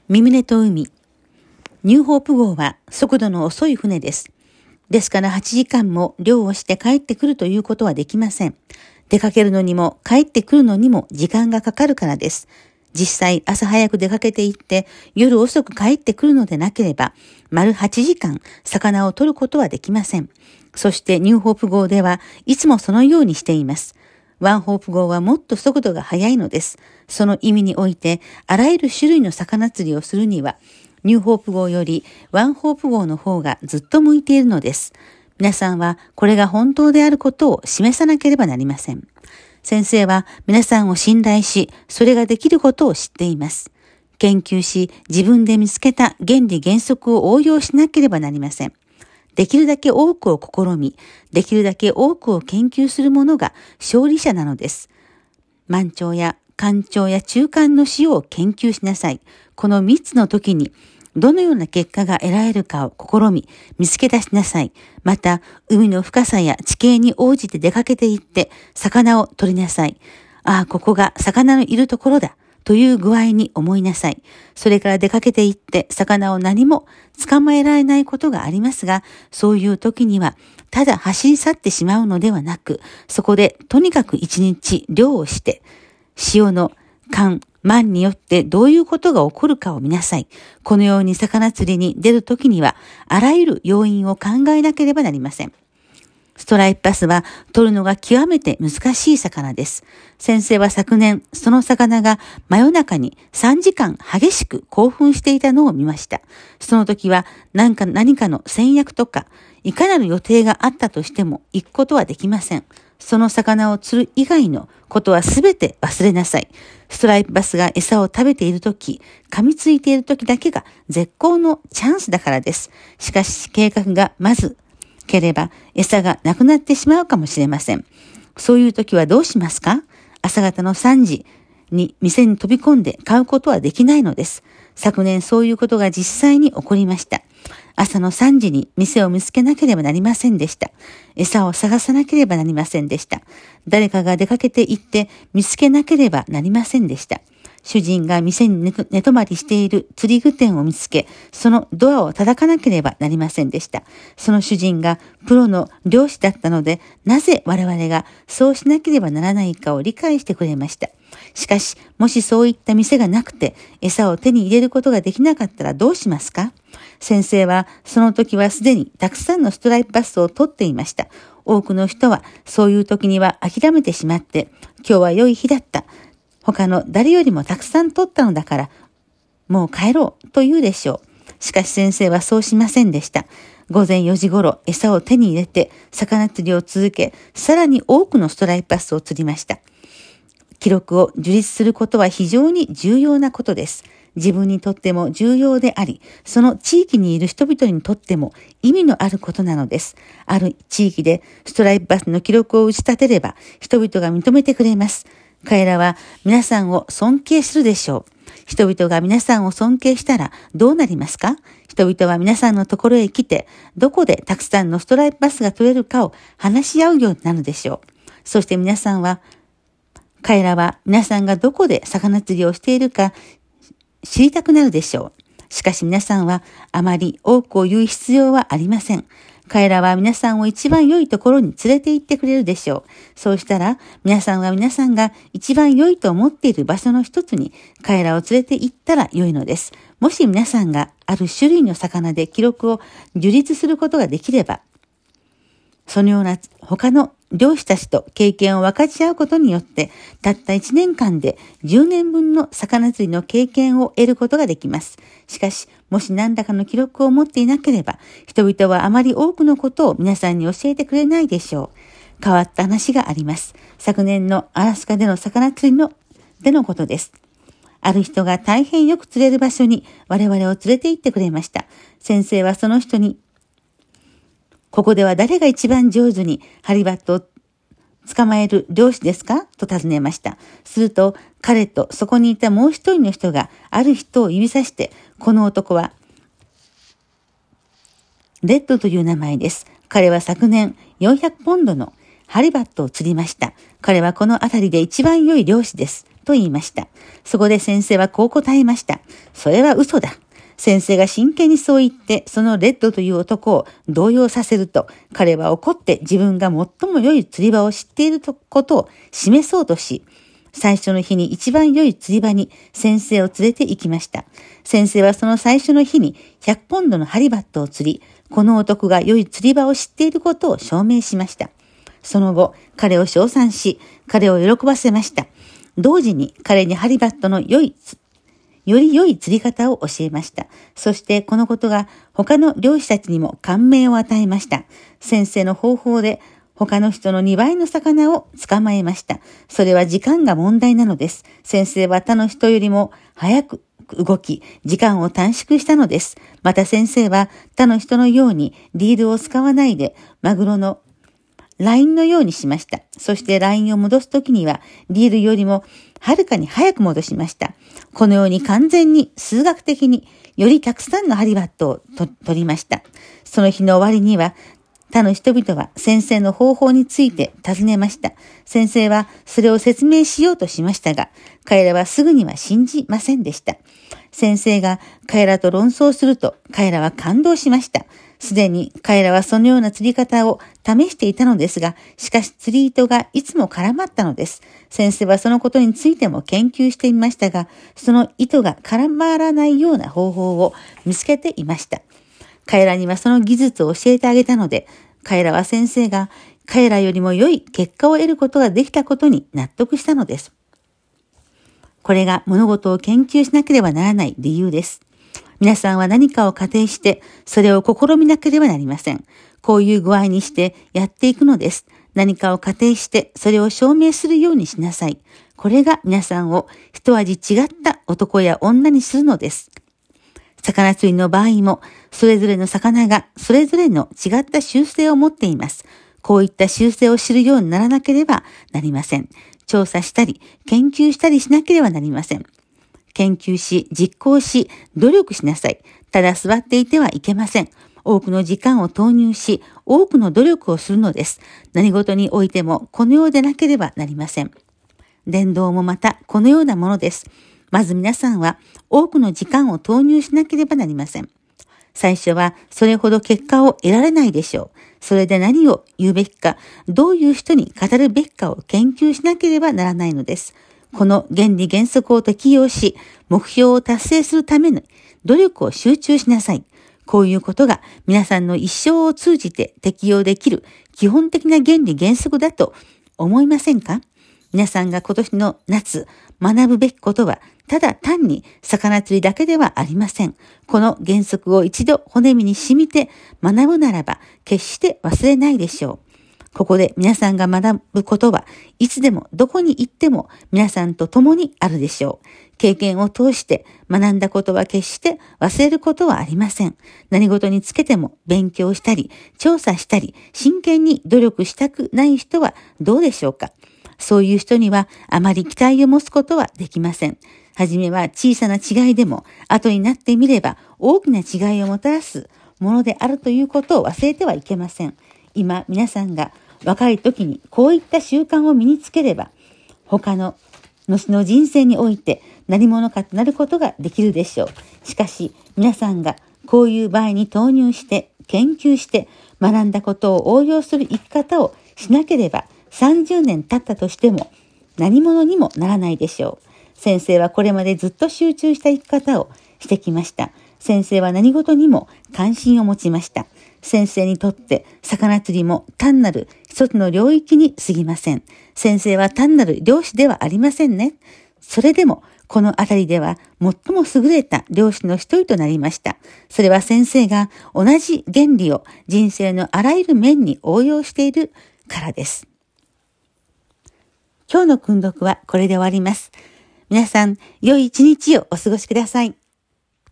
ミムネと海。ニューホープ号は速度の遅い船です。ですから8時間も漁をして帰ってくるということはできません。出かけるのにも帰ってくるのにも時間がかかるからです。実際朝早く出かけて行って夜遅く帰ってくるのでなければ丸8時間魚を取ることはできません。そしてニューホープ号ではいつもそのようにしています。ワンホープ号はもっと速度が速いのです。その意味において、あらゆる種類の魚釣りをするには、ニューホープ号よりワンホープ号の方がずっと向いているのです。皆さんはこれが本当であることを示さなければなりません。先生は皆さんを信頼し、それができることを知っています。研究し、自分で見つけた原理原則を応用しなければなりません。できるだけ多くを試み、できるだけ多くを研究する者が勝利者なのです。満潮や干潮や中間の潮を研究しなさい。この3つの時に、どのような結果が得られるかを試み、見つけ出しなさい。また、海の深さや地形に応じて出かけていって、魚を取りなさい。ああ、ここが魚のいるところだ。という具合に思いなさい。それから出かけて行って魚を何も捕まえられないことがありますが、そういう時にはただ走り去ってしまうのではなく、そこでとにかく一日漁をして、潮の干、満によってどういうことが起こるかを見なさい。このように魚釣りに出る時には、あらゆる要因を考えなければなりません。ストライプバスは取るのが極めて難しい魚です。先生は昨年、その魚が真夜中に3時間激しく興奮していたのを見ました。その時は何かの戦略とか、いかなる予定があったとしても行くことはできません。その魚を釣る以外のことはすべて忘れなさい。ストライプバスが餌を食べているとき、噛みついているときだけが絶好のチャンスだからです。しかし計画がまずければ餌がなくなってしまうかもしれません。そういう時はどうしますか？朝方の3時に店に飛び込んで買うことはできないのです。昨年そういうことが実際に起こりました。朝の3時に店を見つけなければなりませんでした。餌を探さなければなりませんでした。誰かが出かけて行って見つけなければなりませんでした。主人が店に寝泊まりしている釣り具店を見つけ、そのドアを叩かなければなりませんでした。その主人がプロの漁師だったので、なぜ我々がそうしなければならないかを理解してくれました。しかし、もしそういった店がなくて、餌を手に入れることができなかったらどうしますか？先生は、その時はすでにたくさんのストライプバスを取っていました。多くの人は、そういう時には諦めてしまって、今日は良い日だった。他の誰よりもたくさん取ったのだから、もう帰ろうと言うでしょう。しかし先生はそうしませんでした。午前4時頃、餌を手に入れて、魚釣りを続け、さらに多くのストライプバスを釣りました。記録を樹立することは非常に重要なことです。自分にとっても重要であり、その地域にいる人々にとっても意味のあることなのです。ある地域でストライプバスの記録を打ち立てれば、人々が認めてくれます。彼らは皆さんを尊敬するでしょう。人々が皆さんを尊敬したらどうなりますか？人々は皆さんのところへ来て、どこでたくさんのストライプバスが取れるかを話し合うようになるでしょう。そして彼らは皆さんがどこで魚釣りをしているか知りたくなるでしょう。しかし皆さんはあまり多くを言う必要はありません。彼らは皆さんを一番良いところに連れて行ってくれるでしょう。そうしたら皆さんは皆さんが一番良いと思っている場所の一つに彼らを連れて行ったら良いのです。もし皆さんがある種類の魚で記録を樹立することができれば、そのような他の漁師たちと経験を分かち合うことによって、たった1年間で10年分の魚釣りの経験を得ることができます。しかし、もし何らかの記録を持っていなければ、人々はあまり多くのことを皆さんに教えてくれないでしょう。変わった話があります。昨年のアラスカでの魚釣りでのことです。ある人が大変よく釣れる場所に我々を連れて行ってくれました。先生はその人に、ここでは誰が一番上手にハリバットを捕まえる漁師ですか？と尋ねました。すると彼とそこにいたもう一人の人がある人を指さして、この男はレッドという名前です。彼は昨年400ポンドのハリバットを釣りました。彼はこの辺りで一番良い漁師です。 と言いました。そこで先生はこう答えました。それは嘘だ。先生が真剣にそう言って、そのレッドという男を動揺させると、彼は怒って自分が最も良い釣り場を知っていることを示そうとし、最初の日に一番良い釣り場に先生を連れて行きました。先生はその最初の日に100ポンドのハリバットを釣り、この男が良い釣り場を知っていることを証明しました。その後、彼を称賛し、彼を喜ばせました。同時に彼にハリバットのより良い釣り方を教えました。そしてこのことが他の漁師たちにも感銘を与えました。先生の方法で他の人の2倍の魚を捕まえました。それは時間が問題なのです。先生は他の人よりも早く動き、時間を短縮したのです。また先生は他の人のようにリールを使わないでマグロのラインのようにしました。そしてラインを戻すときにはリールよりもはるかに早く戻しました。このように完全に数学的によりたくさんのハリバットを取りました。その日の終わりには他の人々は先生の方法について尋ねました。先生はそれを説明しようとしましたが、彼らはすぐには信じませんでした。先生が彼らと論争すると彼らは感動しました。すでに彼らはそのような釣り方を試していたのですが、しかし釣り糸がいつも絡まったのです。先生はそのことについても研究してみましたが、その糸が絡まらないような方法を見つけていました。彼らにはその技術を教えてあげたので、彼らは先生が彼らよりも良い結果を得ることができたことに納得したのです。これが物事を研究しなければならない理由です。皆さんは何かを仮定して、それを試みなければなりません。こういう具合にしてやっていくのです。何かを仮定して、それを証明するようにしなさい。これが皆さんを一味違った男や女にするのです。魚釣りの場合も、それぞれの魚がそれぞれの違った習性を持っています。こういった習性を知るようにならなければなりません。調査したり、研究したりしなければなりません。研究し、実行し、努力しなさい。ただ座っていてはいけません。多くの時間を投入し、多くの努力をするのです。何事においてもこのようでなければなりません。伝道もまたこのようなものです。まず皆さんは多くの時間を投入しなければなりません。最初はそれほど結果を得られないでしょう。それで何を言うべきか、どういう人に語るべきかを研究しなければならないのです。この原理原則を適用し、目標を達成するための努力を集中しなさい。こういうことが皆さんの一生を通じて適用できる基本的な原理原則だと思いませんか？皆さんが今年の夏学ぶべきことはただ単に魚釣りだけではありません。この原則を一度骨身に染みて学ぶならば決して忘れないでしょう。ここで皆さんが学ぶことはいつでもどこに行っても皆さんと共にあるでしょう。経験を通して学んだことは決して忘れることはありません。何事につけても勉強したり調査したり真剣に努力したくない人はどうでしょうか。そういう人にはあまり期待を持つことはできません。はじめは小さな違いでも後になってみれば大きな違いをもたらすものであるということを忘れてはいけません。今皆さんが若い時にこういった習慣を身につければ他の後の人生において何者かとなることができるでしょう。しかし皆さんがこういう場合に投入して研究して学んだことを応用する生き方をしなければ30年経ったとしても何者にもならないでしょう。先生はこれまでずっと集中した生き方をしてきました。先生は何事にも関心を持ちました。先生にとって魚釣りも単なる一つの領域に過ぎません。先生は単なる漁師ではありませんね。それでもこのあたりでは最も優れた漁師の一人となりました。それは先生が同じ原理を人生のあらゆる面に応用しているからです。今日の訓読はこれで終わります。皆さん、良い一日をお過ごしください。